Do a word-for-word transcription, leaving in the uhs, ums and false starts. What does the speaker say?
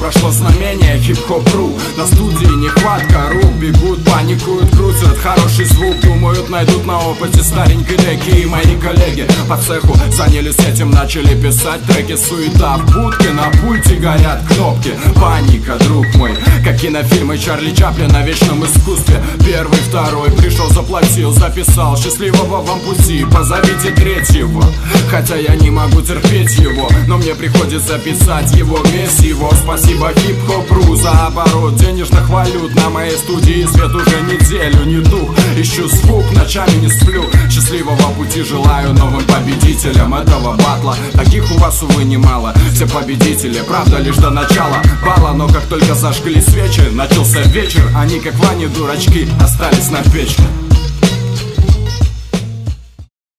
прошло знамение хип-хоп.ру. На студии нехватка рук, бегут, паникуют, крутят хороший звук. Думают, найдут на опыте старенькой деки. И мои коллеги по цеху занялись этим, начали писать треки. Суета в будке, на пульте горят кнопки. Паника, друг мой, как кинофильмы Чарли Чаплина о вечном искусстве. Первый, второй, пришел, заплатил, записал. Счастливого вам пути, позовите третьего. Хотя я не могу терпеть его, но мне приходится писать его месиво. Спасибо хип-хоп.ру за оборот денежных валют. На моей студии свет уже неделю не тух. Ищу звук, ночами не сплю. Счастливого пути желаю новым победителям этого батла. Таких у вас, увы, немало. Все победители, правда, лишь до начала бала. Но как только зажгли свечи, начался вечер. Они, как Ваня, дурачки, остались на печке.